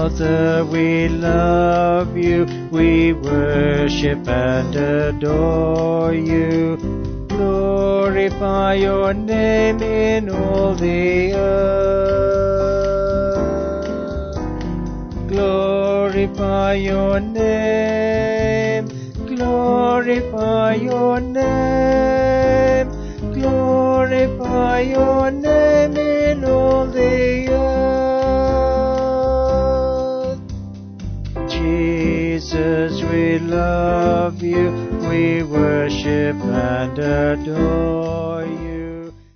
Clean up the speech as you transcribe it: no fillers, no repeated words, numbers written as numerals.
Father, we love you, we worship and adore you. Glorify your name in all the earth. Glorify your name. Glorify your name. Glorify your name in all the earth. Jesus, we love you, we worship and adore you.